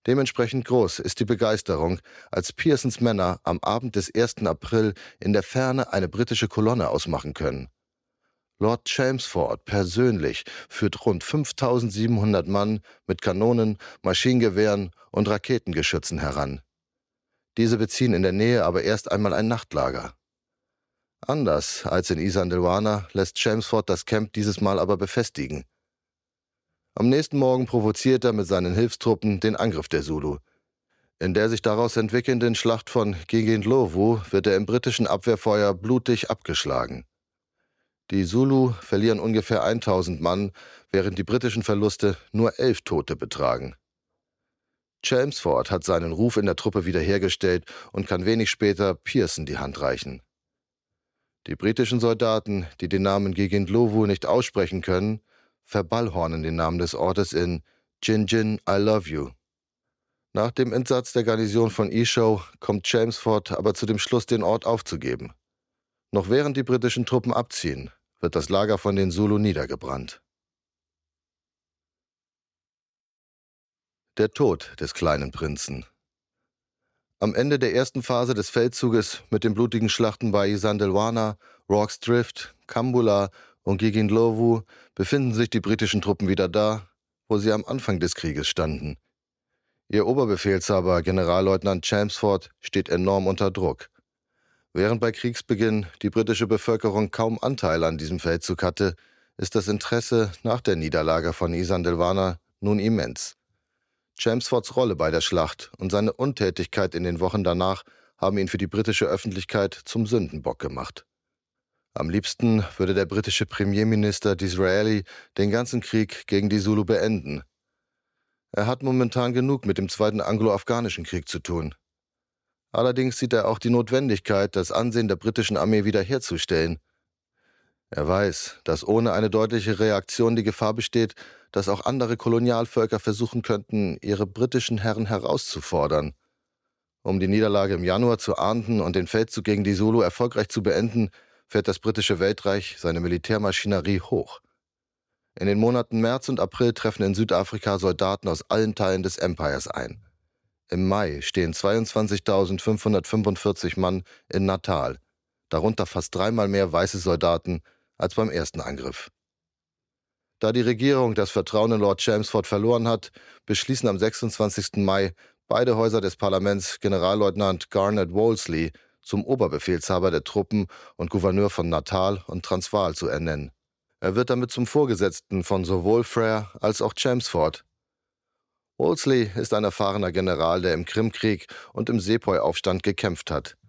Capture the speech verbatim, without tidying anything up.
Dementsprechend groß ist die Begeisterung, als Pearsons Männer am Abend des ersten April in der Ferne eine britische Kolonne ausmachen können. Lord Chelmsford persönlich führt rund fünftausendsiebenhundert Mann mit Kanonen, Maschinengewehren und Raketengeschützen heran. Diese beziehen in der Nähe aber erst einmal ein Nachtlager. Anders als in Isandlwana lässt Chelmsford das Camp dieses Mal aber befestigen. Am nächsten Morgen provoziert er mit seinen Hilfstruppen den Angriff der Zulu. In der sich daraus entwickelnden Schlacht von Gigindlovu wird er im britischen Abwehrfeuer blutig abgeschlagen. Die Zulu verlieren ungefähr tausend Mann, während die britischen Verluste nur elf Tote betragen. Chelmsford hat seinen Ruf in der Truppe wiederhergestellt und kann wenig später Pearson die Hand reichen. Die britischen Soldaten, die den Namen Gigindlovu nicht aussprechen können, verballhornen den Namen des Ortes in Gin Gin, I love you. Nach dem Entsatz der Garnison von Eshowe kommt Chelmsford aber zu dem Schluss, den Ort aufzugeben. Noch während die britischen Truppen abziehen, wird das Lager von den Zulu niedergebrannt. Der Tod des kleinen Prinzen. Am Ende der ersten Phase des Feldzuges mit den blutigen Schlachten bei Isandlwana, Rorke's Drift, Kambula und Gigindlovu befinden sich die britischen Truppen wieder da, wo sie am Anfang des Krieges standen. Ihr Oberbefehlshaber, Generalleutnant Chelmsford, steht enorm unter Druck. Während bei Kriegsbeginn die britische Bevölkerung kaum Anteil an diesem Feldzug hatte, ist das Interesse nach der Niederlage von Isandlwana nun immens. Chelmsfords Rolle bei der Schlacht und seine Untätigkeit in den Wochen danach haben ihn für die britische Öffentlichkeit zum Sündenbock gemacht. Am liebsten würde der britische Premierminister Disraeli den ganzen Krieg gegen die Zulu beenden. Er hat momentan genug mit dem Zweiten Anglo-Afghanischen Krieg zu tun. Allerdings sieht er auch die Notwendigkeit, das Ansehen der britischen Armee wiederherzustellen. Er weiß, dass ohne eine deutliche Reaktion die Gefahr besteht, dass auch andere Kolonialvölker versuchen könnten, ihre britischen Herren herauszufordern. Um die Niederlage im Januar zu ahnden und den Feldzug gegen die Zulu erfolgreich zu beenden, fährt das britische Weltreich seine Militärmaschinerie hoch. In den Monaten März und April treffen in Südafrika Soldaten aus allen Teilen des Empires ein. Im Mai stehen zweiundzwanzigtausendfünfhundertfünfundvierzig Mann in Natal, darunter fast dreimal mehr weiße Soldaten als beim ersten Angriff. Da die Regierung das Vertrauen in Lord Chelmsford verloren hat, beschließen am sechsundzwanzigsten Mai beide Häuser des Parlaments Generalleutnant Garnet Wolseley zum Oberbefehlshaber der Truppen und Gouverneur von Natal und Transvaal zu ernennen. Er wird damit zum Vorgesetzten von sowohl Frere als auch Chelmsford. Wolseley ist ein erfahrener General, der im Krimkrieg und im Sepoy-Aufstand gekämpft hat.